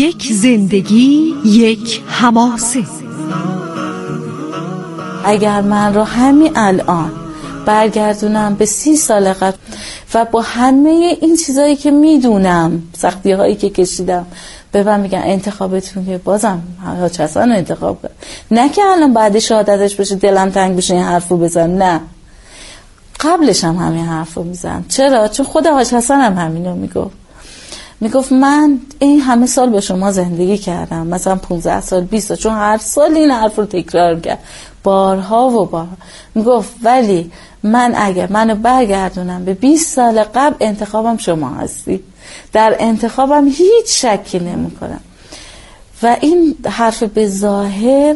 یک زندگی، یک حماسه. اگر من رو همین الان برگردونم به 30 سال قبل و با همه این چیزایی که میدونم، سختی هایی که کشیدم، به من میگن انتخابتون که بازم حاج حسن رو انتخاب کرد، نه که الان بعد شهادتش بشه دلم تنگ بشه این حرفو بزن، نه، قبلش هم همین حرفو میزنم. چرا؟ چون خود حاج حسن هم همینو میگفت من این همه سال با شما زندگی کردم، مثلا 15 سال 20 سال، چون هر سال این حرف رو تکرار کرد بارها و بارها. میگفت ولی من اگر منو برگردونم به 20 سال قبل، انتخابم شما هستی، در انتخابم هیچ شکی نمی کنم. و این حرف به ظاهر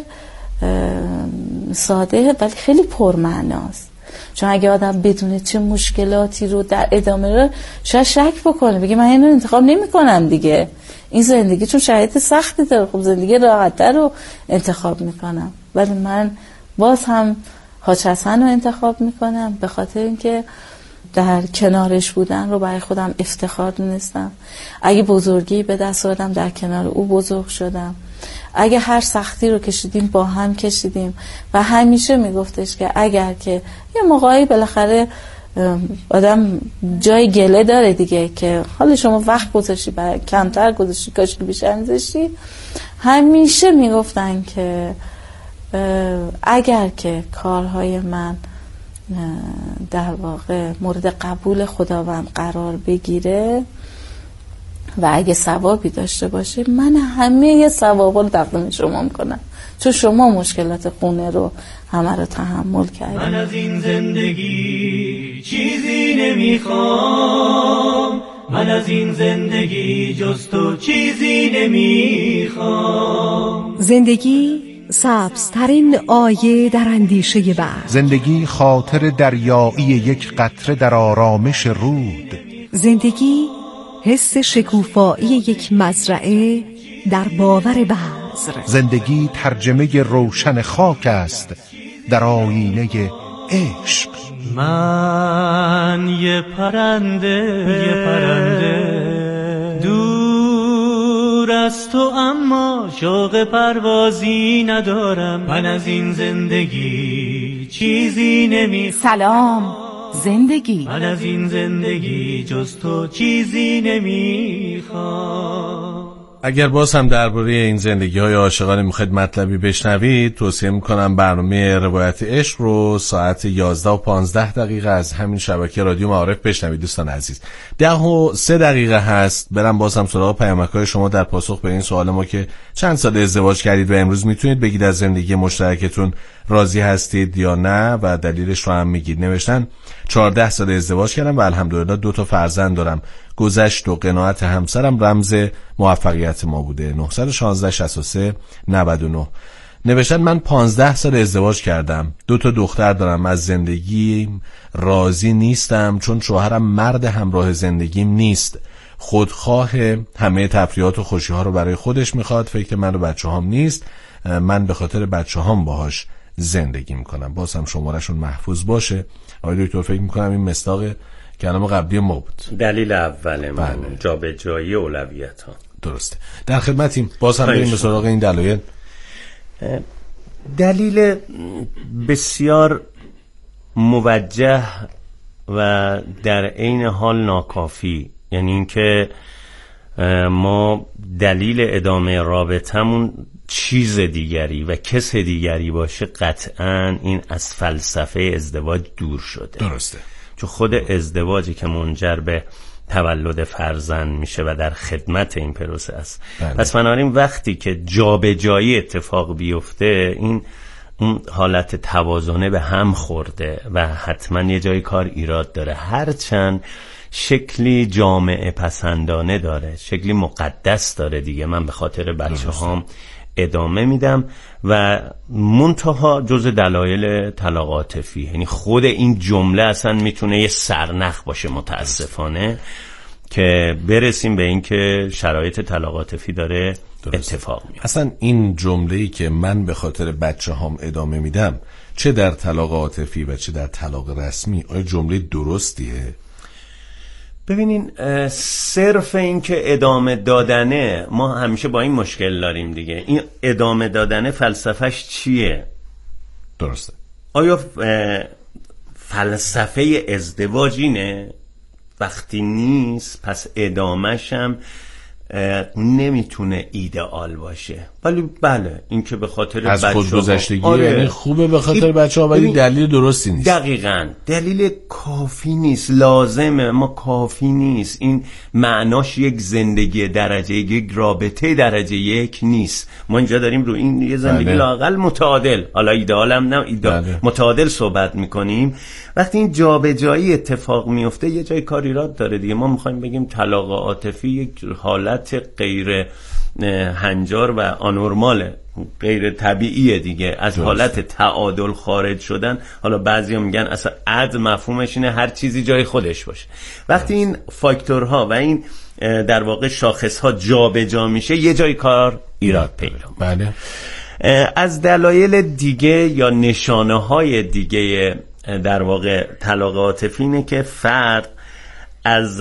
ساده ولی خیلی پرمعناست، چون اگه آدم بدونه چه مشکلاتی رو در ادامه رو شاید شک بکنه، بگه من اینو انتخاب نمی کنم دیگه، این زندگی چون شرایط سختی داره، خب زندگی راحت‌تر رو انتخاب میکنم. ولی من باز هم حاج حسن رو انتخاب میکنم، به خاطر اینکه در کنارش بودن رو برای خودم افتخار دونستم. اگه بزرگی به دست آوردم، در کنار او بزرگ شدم. اگه هر سختی رو کشیدیم با هم کشیدیم و همیشه میگفتش که اگر که یه موقعی بالاخره آدم جای گله داره دیگه، که حالا شما وقت گذاشتی برای کمتر گذاشتی، کاش که بیشتر میذاشتی، همیشه میگفتن که اگر که کارهای من در واقع مورد قبول خداوند قرار بگیره و اگه ثوابی داشته باشه، من همه ثوابا رو تقدیم شما میکنم، چون شما مشکلات خونه رو همه رو تحمل کردید. من از این زندگی چیزی نمیخوام، من از این زندگی جز تو چیزی نمیخوام. زندگی سبزترین آیه در اندیشه بحر، زندگی خاطر دریایی یک قطره در آرامش رود، زندگی حس شکوفایی یک مزرعه در باور بذر، زندگی ترجمه روشن خاک است در آینه عشق. من یه پرنده دور از تو، اما شوق پروازی ندارم. من از این زندگی چیزی نمیخوام. سلام زندگی، من از این زندگی جز تو چیزی نمیخوام. اگر باز هم درباره این زندگی‌های عاشقانه میخواید مطلبی بشنوید، توصیه میکنم برنامه روایت عشق رو ساعت 11 و 15 دقیقه از همین شبکه رادیو معارف بشنوید. دوستان عزیز، 10 و 3 دقیقه هست. برم باز هم سراغ پیامک‌های شما در پاسخ به این سوال ما که چند سال ازدواج کردید و امروز میتونید بگید از زندگی مشترکتون راضی هستید یا نه و دلیلش رو هم میگید. نوشتن 14 سال ازدواج کردم و الحمدلله 2 تا فرزند دارم. گذشت و قناعت همسرم رمز موفقیت ما بوده. 916 63 99. نوشتن من 15 سال ازدواج کردم، 2 تا دختر دارم. از زندگی راضی نیستم چون شوهرم مرد همراه زندگیم نیست. خودخواه، همه تفریحات و خوشی ها رو برای خودش میخواد، فکر من و بچه هام نیست. من به خاطر بچه هام باهاش زندگی میکنم. باز هم شمارشون محفوظ باشه. آقای دکتر فکر میکنم این مصداق کلام قبلی ما بود. دلیل اول من بله. جابجایی اولویت ها. درسته. در خدمتیم. باز هم بریم به سراغ این دلایل. دلیل بسیار موجه و در عین حال ناکافی، یعنی اینکه ما دلیل ادامه رابطمون چیز دیگری و کس دیگری باشه، قطعاً این از فلسفه ازدواج دور شده. درسته. چون خود ازدواجی که منجر به تولد فرزند میشه و در خدمت این پروسه است. بله. پس بنابراین وقتی که جابجایی اتفاق بیفته، این اون حالت توازنه به هم خورده و حتما یه جای کار ایراد داره. هرچند شکلی جامعه پسندانه داره، شکلی مقدس داره دیگه، من به خاطر بچه هام ادامه میدم و منتها جز دلایل طلاق عاطفی، یعنی خود این جمله اصلا میتونه یه سرنخ باشه متاسفانه که برسیم به این که شرایط طلاق عاطفی داره اتفاق میفته. اصلا این جمله‌ای که من به خاطر بچه هام ادامه میدم، چه در طلاق عاطفی و چه در طلاق رسمی، آیا جمله درستیه؟ ببینین صرف این که ادامه دادنه، ما همیشه با این مشکل داریم دیگه. این ادامه دادنه فلسفهش چیه؟ درسته. آیا فلسفه ازدواج اینه؟ وقتی نیست پس ادامهش هم نمیتونه ایدئال باشه. ولی بله این که به خاطر از خودگذشتگی یعنی خوبه به خاطر بچه‌ها، ولی دلیل درستی نیست. دقیقاً دلیل کافی نیست، لازمه ما کافی نیست. این معناش یک زندگی درجه یک، رابطه درجه یک نیست. ما اینجا داریم رو این یه زندگی لااقل متعادل، حالا ایدئال هم نه، متعادل صحبت میکنیم. وقتی این جابجایی اتفاق میفته یه جای کار ایراد داره دیگه. ما میخوایم بگیم طلاق عاطفی یک حالت غیر هنجار و آنورماله، غیر طبیعیه دیگه، از حالت تعادل خارج شدن. حالا بعضیا میگن اصلا عدل مفهومش اینه هر چیزی جای خودش باشه. وقتی این فاکتورها و این در واقع شاخصها جابجا میشه یه جای کار ایراد پیدا. بله. از دلایل دیگه یا نشانه های دیگه در واقع طلاق عاطفی اینه که فرد از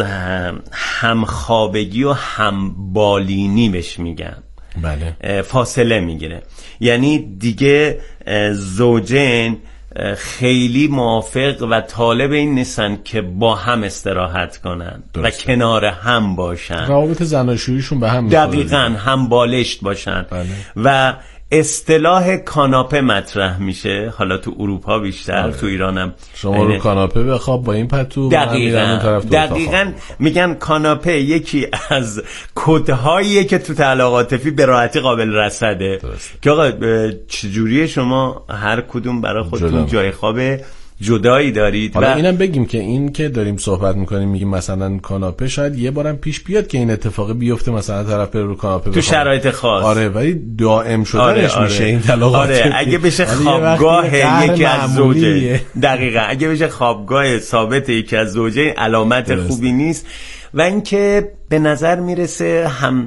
همخوابگی و همبالینی بهش میگن. بله. فاصله میگیره. یعنی دیگه زوجین خیلی موافق و طالب این نیستن که با هم استراحت کنن و کنار هم باشن. روابط زناشوییشون به هم دقیقاً هم بالشت باشن. بله. و اصطلاح کاناپه مطرح میشه، حالا تو اروپا بیشتر، تو ایرانم شما رو کاناپه بخواب با این پتو. دقیقاً میگن کاناپه یکی از کدهاییه که تو طلاق عاطفی به راحتی قابل رصده. که آقا چجوریه شما هر کدوم برای خودتون جای خواب جدایی دارید. حالا اینم بگیم که این که داریم صحبت میکنیم میگیم مثلا کاناپه، شاید یه بارم پیش بیاد که این اتفاق بیفته، مثلا طرف بره رو کاناپه تو شرایط خاص. آره، ولی دائم شدنش میشه این طلاق. آره اگه بشه خوابگاه یکی از زوجه، دقیقاً اگه بشه خوابگاه ثابت یکی از زوجه علامت خوبی نیست. و اینکه به نظر میرسه هم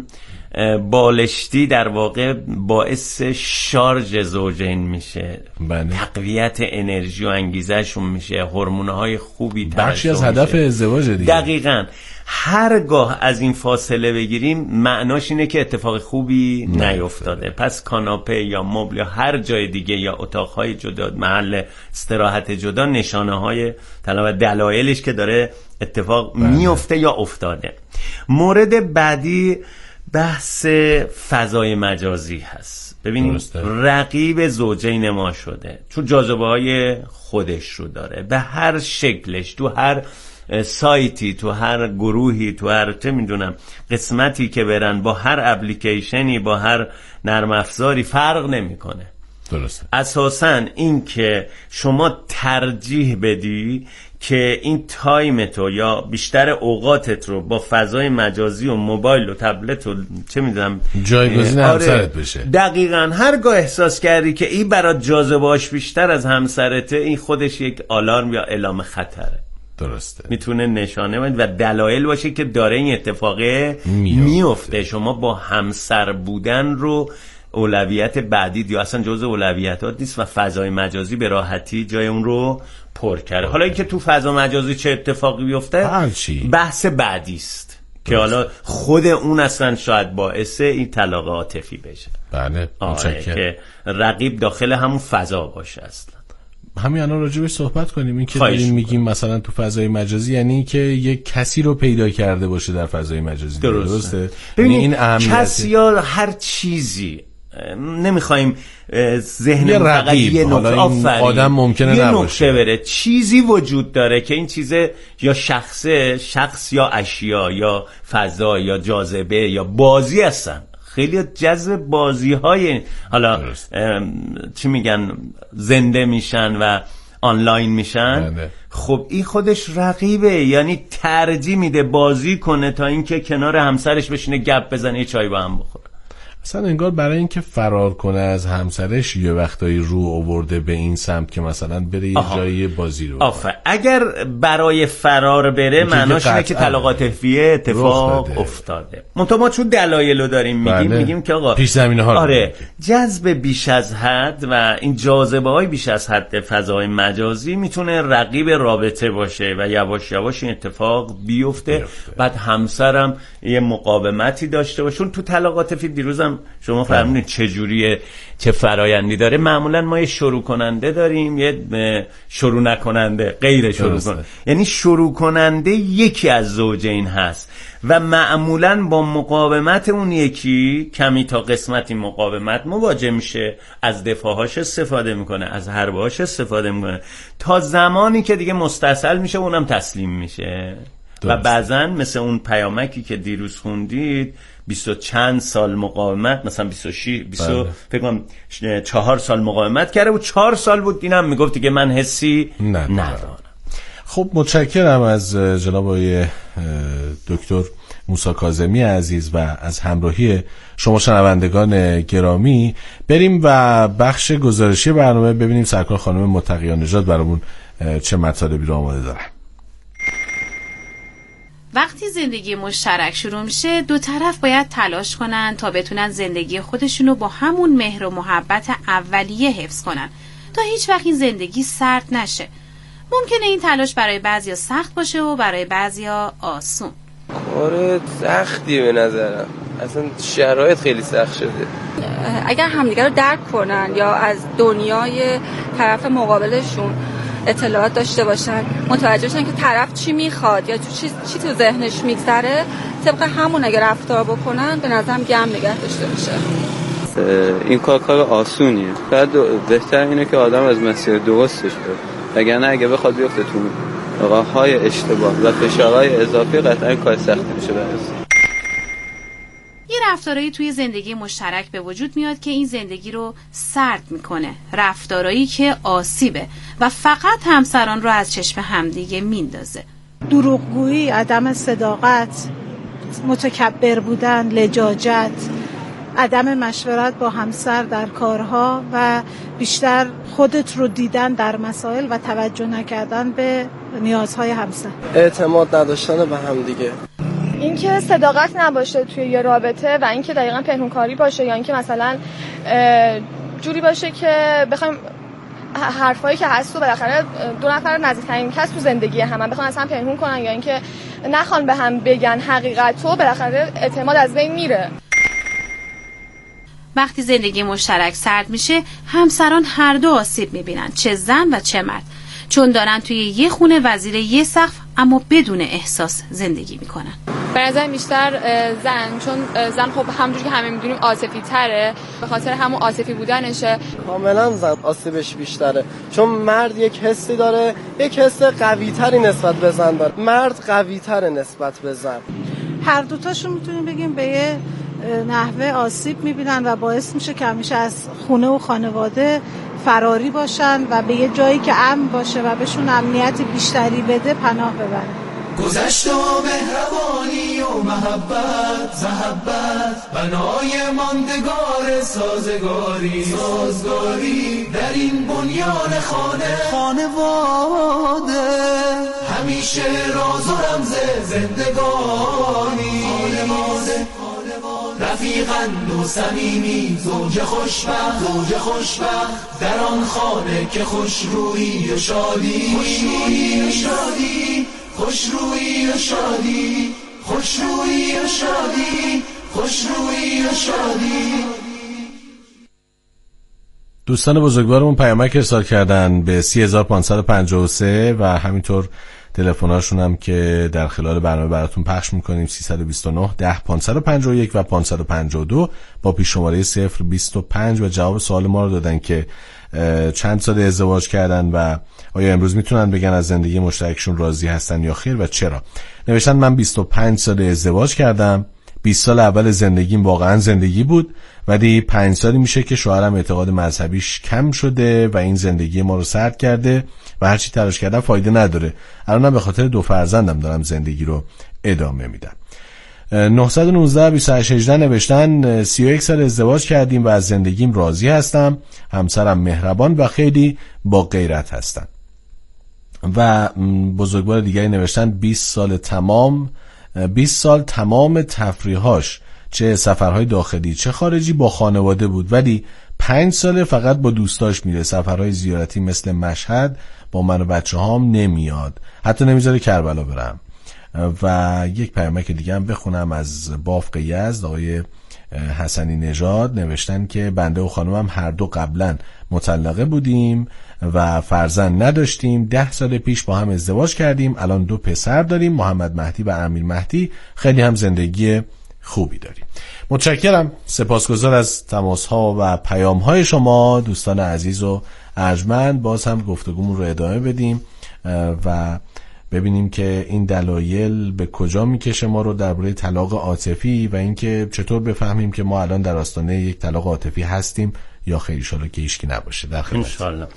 بالشتی در واقع باعث شارژ زوجین میشه. بله. تقویت انرژی و انگیزهشون میشه، هورمون‌های خوبی بخشی از هدف ازدواج دیگه. دقیقاً. هرگاه از این فاصله بگیریم معناش اینه که اتفاق خوبی نیفتاده. پس کاناپه یا مبل یا هر جای دیگه یا اتاقهای جدا، محل استراحت جدا، نشانه‌های و دلایلش که داره اتفاق میفته یا افتاده. مورد بعدی بحث فضای مجازی هست. ببینید رقیب زوجین ما شده، چون جاذبه های خودش رو داره به هر شکلش، تو هر سایتی، تو هر گروهی، تو هر چه میدونم قسمتی که برن، با هر اپلیکیشنی، با هر نرم افزاری فرق نمیکنه. درسته. اساساً این که شما ترجیح بدی که این تایمتو یا بیشتر اوقاتت رو با فضای مجازی و موبایل و تبلت و چه میدونم جایگزین همسرت بشه. دقیقاً. هرگاه احساس کردی که این برات جاذبه‌اش بیشتر از همسرته، این خودش یک آلارم یا اعلام خطره. درسته. میتونه نشانه و دلایل باشه که داره این اتفاق میفته. شما با همسر بودن رو اولویت بعدی یا اصلا جزء اولویتات نیست و فضای مجازی به راحتی جای اون رو پر کرده. حالا اینکه تو فضا مجازی چه اتفاقی بیفته بحث بعدی است که حالا خود اون اصلا شاید باعث این طلاق عاطفی بشه. بله. که رقیب داخل همون فضا باشه. اصلا همین الان راجبش صحبت کنیم. این که داریم میگیم مثلا تو فضای مجازی یعنی که یک کسی رو پیدا کرده باشه در فضای مجازی. درسته. این کسی یا هر چیزی، نمیخوایم ذهن فقط یه نقطه آدم ممکنه نباشه، بره. چیزی وجود داره که این چیزه یا شخص یا اشیا یا فضا یا جاذبه یا بازی هستن. خیلی جذب بازی های حالا چی میگن زنده میشن و آنلاین میشن. خب این خودش رقیبه، یعنی ترجیح میده بازی کنه تا اینکه کنار همسرش بشینه گپ بزنه، چای با هم بخوره. اصلا انگار برای اینکه فرار کنه از همسرش یه وقتایی رو آورده به این سمت که مثلا بره یه جایی بازی رو اگر برای فرار بره معناش اینه که طلاق عاطفی اتفاق افتاده. منتها ما چون دلایلو داریم میگیم که آقا پیش زمینه ها جذب بیش از حد و این جاذبه های بیش از حد فضای مجازی میتونه رقیب رابطه باشه و یواش یواش این اتفاق بیفته. بعد همسرم یه مقاومتی داشته باشه. چون تو طلاق عاطفی دیروزم شما فهمیدید چه جوریه، چه فرایندی داره. معمولا ما یه شروع کننده داریم، یه شروع نکننده، غیر شروع کننده. یعنی شروع کننده یکی از زوجین هست و معمولا با مقاومت اون یکی کمی تا قسمتی مقاومت مواجه میشه، از دفاعهاش استفاده میکنه، از حربهاش استفاده میکنه تا زمانی که دیگه مستصل میشه اونم تسلیم میشه. و بعضن مثل اون پیامکی که دیروز خوندید 20 چند سال مقاومت، مثلا 26 فکر کنم 4 سال مقاومت کرده و 4 سال بود اینم میگفت دیگه من حسی ندارم. خب متشکرم از جناب آقای دکتر موسی کاظمی عزیز و از همراهی شما شنوندگان گرامی. بریم و بخش گزارشی برنامه ببینیم سرکار خانم متقیان نژاد برامون چه مطالبی رو آماده دارن. وقتی زندگی مشترک شروع میشه دو طرف باید تلاش کنن تا بتونن زندگی خودشونو با همون مهر و محبت اولیه حفظ کنن تا هیچ وقت این زندگی سرد نشه. ممکنه این تلاش برای بعضیا سخت باشه و برای بعضیا آسون. کار سختی به نظرم، اصلا شرایط خیلی سخت شده. اگر همدیگر رو درک کنن یا از دنیای طرف مقابلشون اطلاعات داشته باشن، متوجه بشن که طرف چی میخواد یا چی تو ذهنش میگذره، طبق همون اگر رفتار بکنن به نظرم گم نگه داشته بشه. این کار آسونیه، بعد بهتر اینه که آدم از مسیر درستش بره، وگرنه اگه بخواد بیفته تو راه‌های اشتباه و فشارهای اضافی قطعا کار سختی میشه براش. یه رفتارایی توی زندگی مشترک به وجود میاد که این زندگی رو سرد میکنه، رفتارایی که آسیبه و فقط همسران رو از چشم همدیگه میندازه. دروغگویی، عدم صداقت، متکبر بودن، لجاجت، عدم مشورت با همسر در کارها و بیشتر خودت رو دیدن در مسائل و توجه نکردن به نیازهای همسر. اعتماد نداشتن به هم دیگه. اینکه صداقت نباشه توی یه رابطه و اینکه دقیقاً پنهونکاری باشه یا اینکه مثلا جوری باشه که بخوایم حرفایی که هست و بالاخره دو نفر نزدیکترین کس تو زندگی هم بخوان اصلا پنهون کنن یا اینکه نخوان به هم بگن حقیقتو، بالاخره اعتماد از بین میره. وقتی زندگی مشترک سرد میشه همسران هر دو آسیب میبینن، چه زن و چه مرد، چون دارن توی یه خونه وزیر یه سقف اما بدون احساس زندگی میکنن. به نظر بیشتر زن، چون زن خب همونجوری که همه میدونیم عاطفی تره، به خاطر همون عاطفی بودنشه. کاملا زن آسیبش بیشتره، چون مرد یک حسی داره، یک حس قوی تری نسبت به زن داره. مرد قوی تره نسبت به زن. هر دوتاشون میتونیم بگیم به یه نحوه آسیب میبینن و باعث میشه که همیشه از خونه و خانواده فراری باشن و به یه جایی که امن باشه و بهشون امنیت بیشتری بده پناه ببرن. گذشت و مهربانی و محبت بنای ماندگار سازگاری در این بنیان خانواده همیشه راز و رمز زندگانی رفیقند و صمیمی زوج خوشبخت در آن خانه که خوشرویی و شادی دوستان بزرگوارمون پیامک ارسال کردن به 3553 و همینطور تلفن‌هاشون هم که در خلال برنامه براتون پخش می‌کنیم 329 10 551 و 552 با پیش شماره 025 و جواب سوال ما رو دادن که چند سال ازدواج کردن و آیا امروز میتونن بگن از زندگی مشترکشون راضی هستن یا خیر و چرا. نوشتن من 25 سال ازدواج کردم، 20 سال اول زندگیم واقعا زندگی بود، ولی 5 سالی میشه که شوهرم اعتقاد مذهبیش کم شده و این زندگی ما رو سرد کرده و هرچی تلاش کردم فایده نداره. الانم به خاطر 2 فرزندم دارم زندگی رو ادامه میدم. 919-2818 نوشتن 31 سال ازدواج کردیم و از زندگیم راضی هستم. همسرم مهربان و خیلی با غیرت هستن. و بزرگوار دیگری نوشتن 20 سال تمام تفریحاش چه سفرهای داخلی چه خارجی با خانواده بود، ولی 5 ساله فقط با دوستاش میره. سفرهای زیارتی مثل مشهد با من و بچه هام نمیاد، حتی نمیذاره کربلا برم. و یک پیامک دیگه هم بخونم از بافق یزد، آقای حسنی نژاد نوشتن که بنده و خانمم هر دو قبلا مطلقه بودیم و فرزند نداشتیم. 10 سال پیش با هم ازدواج کردیم، الان 2 پسر داریم، محمد مهدی و امیر مهدی. خیلی هم زندگی خوبی داریم. متشکرم، سپاسگزار از تماس ها و پیام های شما دوستان عزیز و ارجمند. باز هم گفتگومون رو ادامه بدیم و ببینیم که این دلایل به کجا میکشه ما رو درباره طلاق عاطفی و اینکه چطور بفهمیم که ما الان در آستانه یک طلاق عاطفی هستیم یا خیر، ان شاءالله که هیچکی نباشه. در خدمت. ان شاءالله.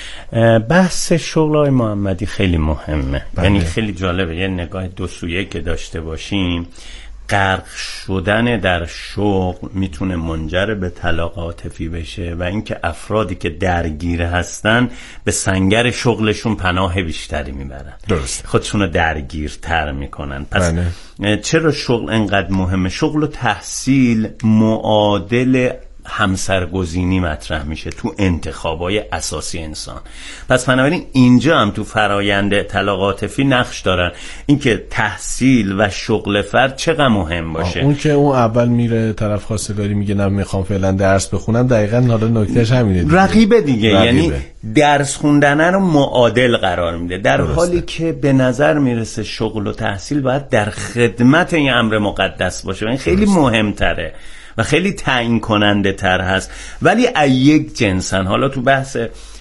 بحث شغل های محمدی خیلی مهمه. یعنی خیلی جالبه یه نگاه دو سویه که داشته باشیم. غرق شدن در شغل میتونه منجر به طلاق عاطفی بشه و اینکه افرادی که درگیر هستن به سنگر شغلشون پناه بیشتری میبرن، درست، خودشونو درگیرتر میکنن. پس چرا شغل انقدر مهمه؟ شغل و تحصیل معادل همسرگزینی مطرح میشه تو انتخابای اساسی انسان. پس بنابراین اینجا هم تو فرایند طلاق عاطفی نقش دارن اینکه تحصیل و شغل فرد چقدر مهم باشه. اون که اون اول میره طرف خواستگاری میگه نه میخوام فعلا درس بخونم، دقیقاً حالا نکتهش همینه دیگه. رقیبه دیگه، یعنی درس خوندن رو معادل قرار میده، در حالی که به نظر میرسه شغل و تحصیل باید در خدمت این امر مقدس باشه. این خیلی مهمتره و خیلی تعیین کننده تر هست، ولی یک جنسن. حالا تو بحث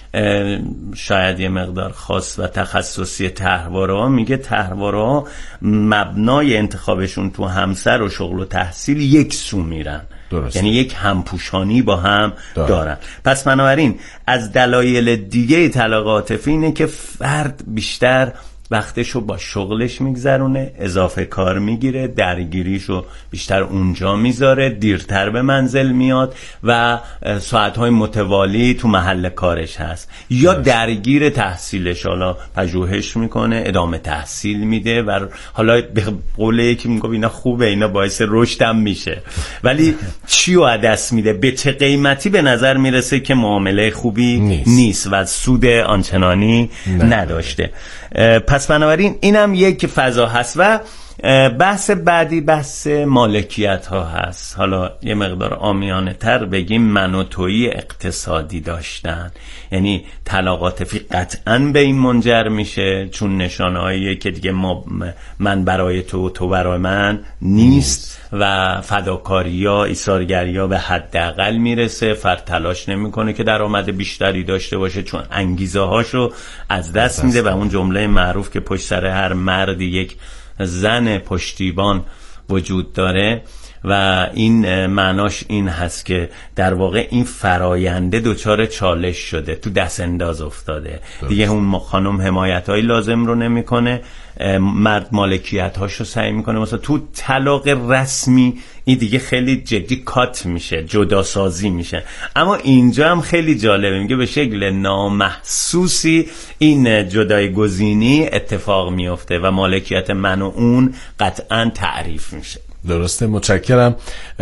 شاید یه مقدار خاص و تخصصی طرحواره ها میگه طرحواره ها مبنای انتخابشون تو همسر و شغل و تحصیل یک سو میرن، یعنی یک همپوشانی با هم دارن. پس بنابراین از دلایل دیگه طلاق عاطفی اینه که فرد بیشتر وقتشو با شغلش میگذرونه، اضافه کار میگیره، درگیریشو بیشتر اونجا میذاره، دیرتر به منزل میاد و ساعتهای متوالی تو محل کارش هست، یا درگیر تحصیلش، حالا پژوهش میکنه، ادامه تحصیل میده و حالا به قول یکی میگه اینا خوبه، اینا باعث رشدم میشه، ولی چی رو دست میده؟ به چه قیمتی به نظر میرسه که معامله خوبی نیست و سود آنچنانی نداشته. پس بنابراین اینم یک فضا هست. و بحث بعدی بحث مالکیت ها هست. حالا یه مقدار عامیانه تر بگیم من و تویی اقتصادی داشتن، یعنی طلاق عاطفی قطعاً به این منجر میشه، چون نشانه هاییه که دیگه من برای تو تو برای من نیست و فداکاری ها ایثارگری ها به حداقل میرسه. فرد تلاش نمیکنه که درآمد بیشتری داشته باشه چون انگیزه هاشو از دست میده و اون جمله معروف که پشت سر هر مردی یک زن پشتیبان وجود داره و این معناش این هست که در واقع این فراینده دچار چالش شده، تو دست انداز افتاده دیگه. اون خانم حمایت‌های لازم رو نمی‌کنه، مرد مالکیت‌هاشو سعی می‌کنه. مثلا تو طلاق رسمی این دیگه خیلی جدی کات میشه، جداسازی میشه. اما اینجا هم خیلی جالبه، میگه به شکل نامحسوسی این جدایگزینی اتفاق میفته و مالکیت من و اون قطعاً تعریف میشه. درسته، متشکرم.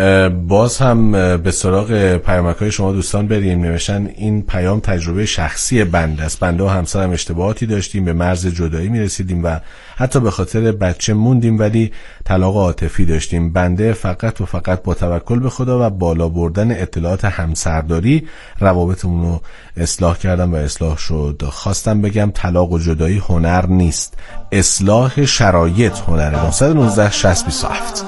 باز هم به سراغ پیامک‌های شما دوستان بریم. نوشتن این پیام تجربه شخصی بنده است. بنده و همسرم اشتباهاتی داشتیم، به مرز جدایی میرسیدیم و حتی به خاطر بچه موندیم، ولی طلاق عاطفی داشتیم. بنده فقط و فقط با توکل به خدا و بالا بردن اطلاعات همسرداری روابطمون رو اصلاح کردم و اصلاح شد. خواستم بگم طلاق و جدایی هنر نیست، اصلاح شرایط هنره. 919 6027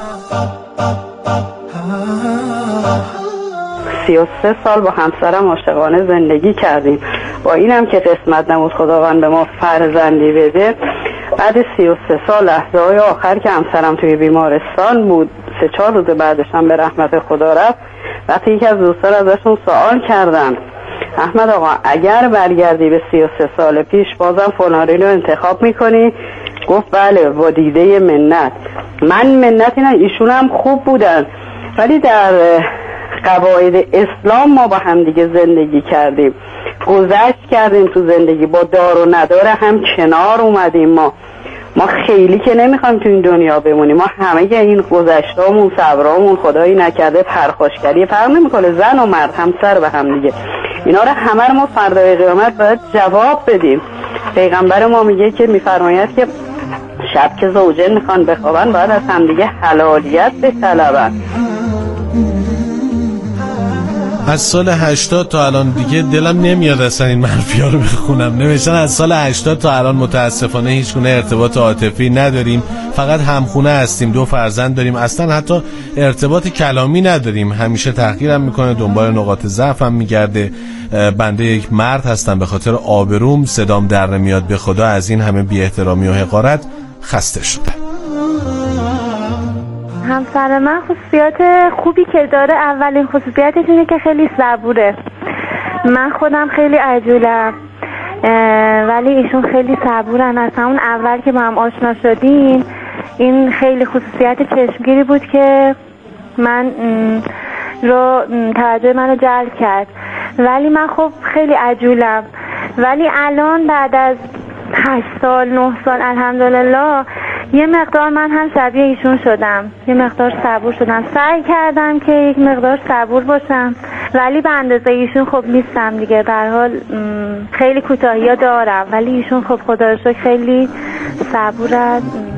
33 سال با همسرم عاشقانه زندگی کردیم. با اینم که قسمت نمود خداوند به ما فرزندی بده، بعد 33 سال لحظه های آخر که همسرم توی بیمارستان بود، 3-4 روز بعدش هم به رحمت خدا رفت، وقتی یکی از دوستان ازشون سوال کردن احمد آقا اگر برگردی به 33 سال پیش بازم فلانی رو انتخاب میکنی؟ گفت بله با دیده منت. من منتی نه، ایشون هم خوب بودن، ولی در قواعد اسلام ما با هم دیگه زندگی کردیم، گذشت کردیم تو زندگی، با دار و ندار هم کنار اومدیم. ما خیلی که نمیخوایم تو این دنیا بمونیم، ما همه این گذشتامون، صبرامون، خدایی نکرده پرخاشگری، فرق نمیکنه زن و مرد همسر به هم دیگه، اینا رو همه رو ما فردای قیامت باید جواب بدیم. پیغمبر ما میگه که میفرماید که شب که زوجین میخوان بخوابن باید از همدیگه حلالیت بطلبن. از سال 80 تا الان دیگه دلم نمیاد اصلا این منفی‌ها رو بخونم. نوشتن از سال 80 تا الان متاسفانه هیچ گونه ارتباط عاطفی نداریم، فقط همخونه هستیم، 2 فرزند داریم، اصلا حتی ارتباط کلامی نداریم، همیشه تحقیرم میکنه، دنبال نقاط ضعفم میگرده. بنده یک مرد هستم، به خاطر آبروم صدام در نمیاد، به خدا از این همه بی احترامی و حقارت خسته شدم. همسر من خصوصیات خوبی که داره، اولین خصوصیتش اینه که خیلی صبوره. من خودم خیلی عجولم ولی ایشون خیلی صبورن. از همون اول که با هم آشنا شدیم این خیلی خصوصیت چشمگیری بود که توجه منو جلب کرد. ولی من خب خیلی عجولم، ولی الان بعد از 8 سال 9 سال الحمدلله یه مقدار من هم شبیه ایشون شدم، یه مقدار صبور شدم. سعی کردم که یک مقدار صبور باشم ولی به اندازه ایشون خب نیستم دیگه. به هر حال خیلی کوتاهی‌ها دارم ولی ایشون خب خدا رو شکر خیلی صبورن.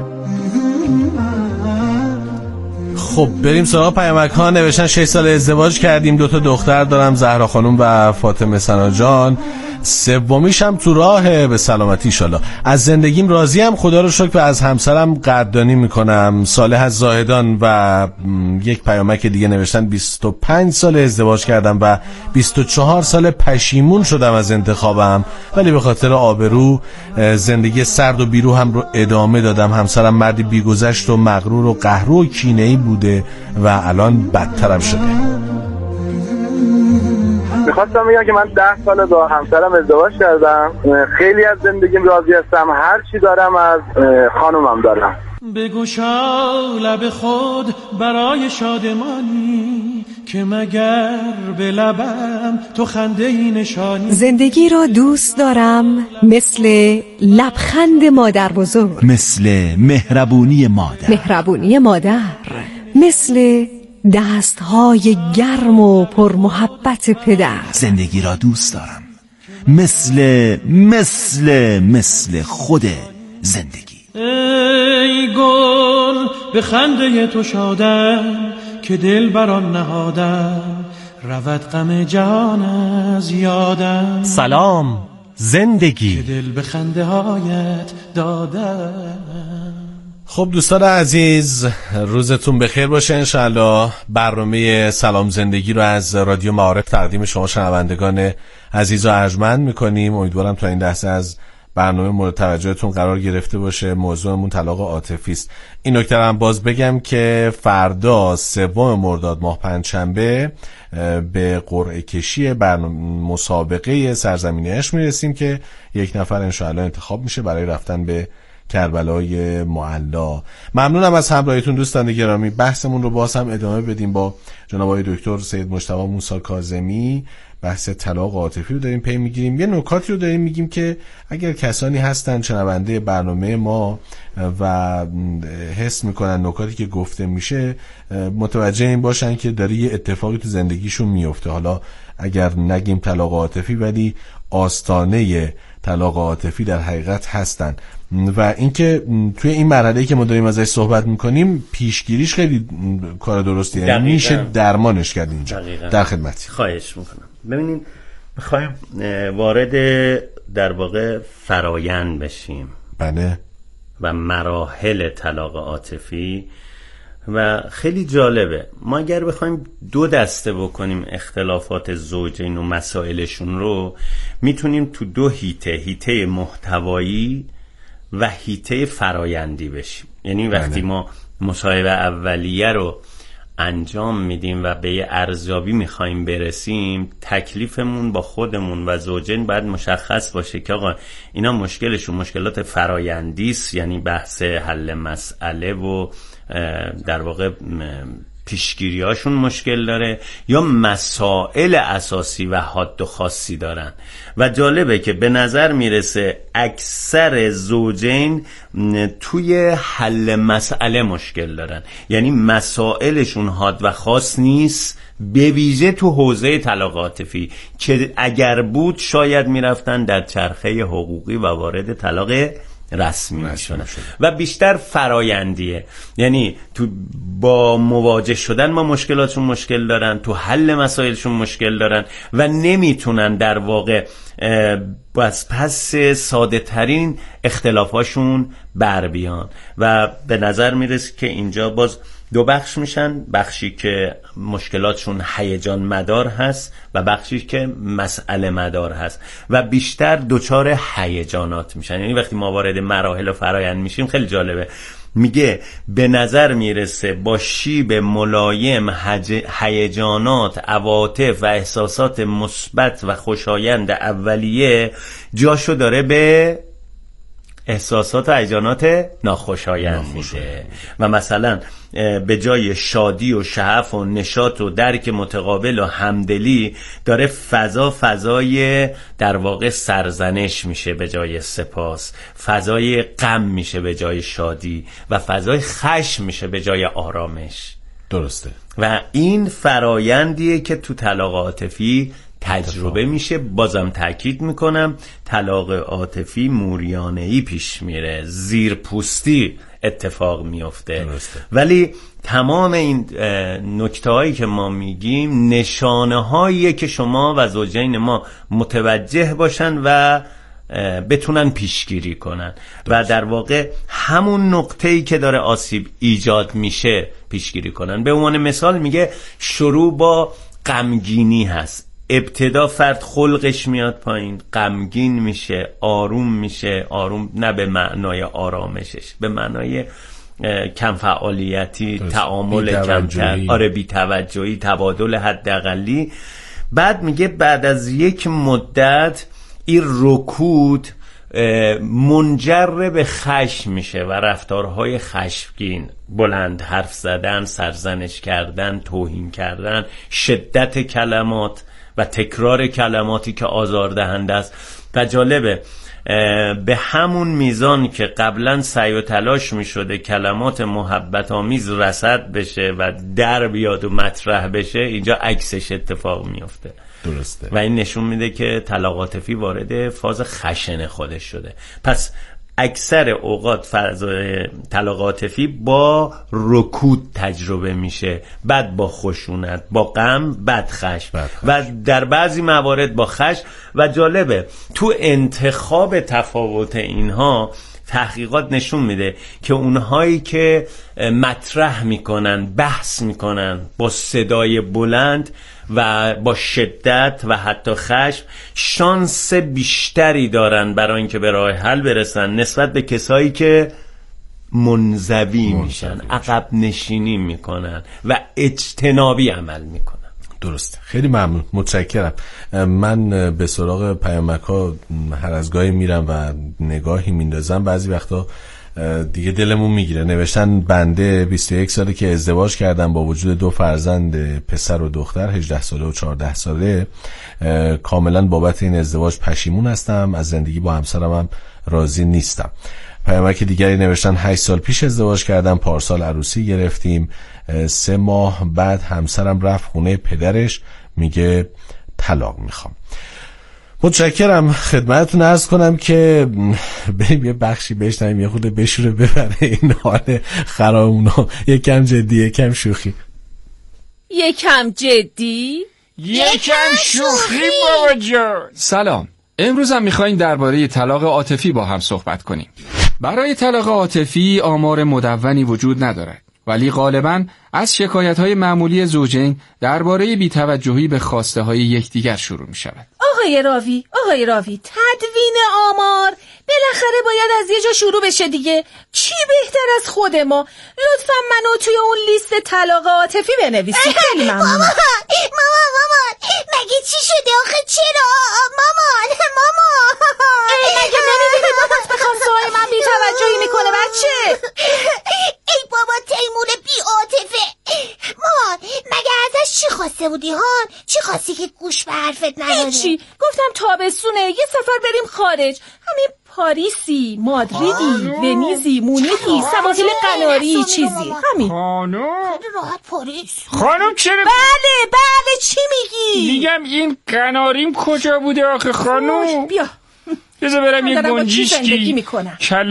خب بریم سراغ پیامک ها. نوشتن 6 سال ازدواج کردیم، 2 تا دختر دارم، زهرا خانم و فاطمه سنا جان، 3میش هم تو راهه به سلامتی انشالله. از زندگیم راضیم خدا رو شکر و از همسرم قدردانی میکنم. صالح از زاهدان. و یک پیامک دیگه نوشتن 25 سال ازدواج کردم و 24 سال پشیمون شدم از انتخابم، ولی به خاطر آبرو زندگی سرد و بیرو هم رو ادامه دادم. همسرم مردی بیگذشت و مغرور و قهرو و کینه‌ای بوده و الان بدترم شده. میخواستم بگم که من 10 سال با همسرم ازدواج کردم، خیلی از زندگیم راضی هستم، هر چی دارم از خانومم دارم. بگشا لب خود برای شادمانی که مگر به لبم تو خنده ای نشانی. زندگی را دوست دارم مثل لبخند مادر بزرگ، مثل مهربونی مادر، مثل دستهای گرم و پرمحبت پدر. زندگی را دوست دارم مثل خود زندگی. ای گل به خنده تو شادم که دل بران نهادم، رود غم جهان از یادم. سلام زندگی، که دل به خنده هایت دادم. خب دوستان عزیز، روزتون بخیر باشه انشالله. برنامه سلام زندگی رو از رادیو معارف تقدیم شما شنوندگان عزیز و ارجمند میکنیم. امیدوارم تا این لحظه از برنامه مورد توجهتون قرار گرفته باشه. موضوعمون طلاق عاطفی است. این نکته هم باز بگم که فردا 3 مرداد ماه پنجشنبه به قرعه کشی برنامه مسابقه سرزمین عشق میرسیم که 1 نفر انشالله انتخاب میشه برای رفتن به کربلای معلا. ممنونم از همراهیتون دوستان گرامی. بحثمون رو باز هم ادامه بدیم با جناب آقای دکتر سید مجتبی موسی کاظمی. بحث طلاق عاطفی رو داریم پی میگیریم. یه نکاتی رو داریم میگیم که اگر کسانی هستن شنونده برنامه ما و حس میکنن نکاتی که گفته میشه متوجه این باشن که داره یه اتفاقی تو زندگیشون میفته. حالا اگر نگیم طلاق عاطفی ولی آستانه طلاق عاطفی در حقیقت هستن و اینکه توی این مرحله‌ای که ما داریم ازش صحبت میکنیم پیشگیریش خیلی کار درستیه، یعنی میشه درمانش کرد اینجا. در خدمتی. خواهش میکنم. ببینید میخوایم وارد در واقع فرایند بشیم. بله. و مراحل طلاق عاطفی و خیلی جالبه. ما اگر بخوایم 2 دسته بکنیم اختلافات زوجین و مسائلشون رو، میتونیم تو 2 هیته محتوایی و هیته فرایندی بشیم. یعنی وقتی ما مصاحبه اولیه رو انجام میدیم و به یه ارزیابی میخوایم برسیم، تکلیفمون با خودمون و زوجین باید مشخص باشه که آقا اینا مشکلشون مشکلات فرایندی است، یعنی بحث حل مسئله و در واقع پیشگیریاشون مشکل داره، یا مسائل اساسی و حاد و خاصی دارن. و جالبه که به نظر میرسه اکثر زوجین توی حل مسئله مشکل دارن، یعنی مسائلشون حاد و خاص نیست، به ویژه تو حوزه طلاق عاطفی که اگر بود شاید میرفتن در چرخه حقوقی و وارد طلاق رسمی میشن و بیشتر فرایندیه، یعنی تو با مواجه شدن با مشکلاتشون مشکل دارن، تو حل مسائلشون مشکل دارن و نمیتونن در واقع پس ساده ترین اختلافاشون بر بیان. و به نظر میرسه که اینجا باز دو بخش میشن، بخشی که مشکلاتشون هیجان مدار هست و بخشی که مسئله مدار هست و بیشتر دوچار هیجانات میشن. یعنی وقتی ما وارد مراحل و فرایند میشیم خیلی جالبه، میگه به نظر میرسه با شیب ملایم هیجانات، عواطف و احساسات مثبت و خوشایند اولیه جاشو داره به احساسات و هیجانات ناخوشایند میده و مثلا به جای شادی و شعف و نشاط و درک متقابل و همدلی داره فضای در واقع سرزنش میشه به جای سپاس، فضای غم میشه به جای شادی و فضای خشم میشه به جای آرامش. درسته. و این فرایندیه که تو طلاق عاطفی تجربه میشه. بازم تاکید میکنم طلاق عاطفی موریانه‌ای پیش میره، زیر پوستی اتفاق میفته. ولی تمام این نکته هایی که ما میگیم نشانه هاییه که شما و زوجین ما متوجه باشن و بتونن پیشگیری کنن و در واقع همون نقطه‌ای که داره آسیب ایجاد میشه پیشگیری کنن. به عنوان مثال میگه شروع با غمگینی هست، ابتدا فرد خلقش میاد پایین، غمگین میشه، آروم میشه، آروم نه به معنای آرامشش، به معنای کم فعالیتی، تعامل کمتر، بی توجهی، تبادل حداقلی. بعد میگه بعد از یک مدت این رکود منجر به خشم میشه و رفتارهای خشمگین، بلند حرف زدن، سرزنش کردن، توهین کردن، شدت کلمات و تکرار کلماتی که آزاردهنده است. و جالبه به همون میزان که قبلا سعی و تلاش میشده کلمات محبت آمیز رصد بشه و در بیاد و مطرح بشه، اینجا عکسش اتفاق میفته. درسته. و این نشون میده که طلاق عاطفی وارد فاز خشن خودش شده. پس اکثر اوقات طلاق عاطفی با رکود تجربه میشه، بعد با خشونت، با غم، بعد خشم و در بعضی موارد با خشم. و جالبه تو انتخاب تفاوت اینها تحقیقات نشون میده که اونهایی که مطرح میکنن، بحث میکنن با صدای بلند و با شدت و حتی خشم، شانس بیشتری دارن برای اینکه به راه حل برسن نسبت به کسایی که منزوی میشن، عقب نشینی میکنن و اجتنابی عمل میکنن. درسته. خیلی ممنون، متشکرم. من به سراغ پیامک‌ها هر از گاهی میرم و نگاهی میندازم، بعضی وقتا دیگه دلمون میگیره. نوشتن بنده 21 ساله که ازدواج کردم، با وجود 2 فرزند پسر و دختر 18 ساله و 14 ساله، کاملا بابت این ازدواج پشیمون هستم، از زندگی با همسرم هم راضی نیستم. پیامک دیگری نوشتن 8 سال پیش ازدواج کردم، پارسال عروسی گرفتیم، 3 ماه بعد همسرم رفت خونه پدرش، میگه طلاق میخوام. متشکرم. خدمتتون عرض کنم که بریم یه بخشی بشنویم یه خود بشوره ببره این حال خرابونو. یکم جدی یکم شوخی. یکم جدی یکم شوخی بابا جان. سلام، امروز هم میخواییم درباره طلاق عاطفی با هم صحبت کنیم. برای طلاق عاطفی آمار مدونی وجود ندارد. ولی غالباً از شکایت‌های معمولی زوجین درباره بی‌توجهی به خواسته‌های یکدیگر شروع می‌شود. آقای راوی، تدوین آمار بالاخره باید از یه جا شروع بشه دیگه. چی بهتر از خود ما؟ لطفاً منو توی اون لیست طلاق عاطفی بنویسید. خیلی ممنونم. مامان مگه چی شده آخه؟ چرا مامان مگه نمی‌بینی بابات به خواسته های من بی‌توجهی میکنه بچه؟ ای بابا تیمور بی عاطفه. مامان مگه ازش چی خواسته بودی هان؟ چی خواستی که گوش به حرفت نداره؟ هیچی، گفتم تابستونه یه سفر بریم خارج. همین پاریسی، مادریدی، ونیزی، مونیخی، سواحل قناری چیزی. همین. خانم راحت پاریس. خانم چرا؟ بله چی میگی؟ میگم این قناریم کجا بوده آخه خانم؟ بیا بذار برم یه گنجشکی کله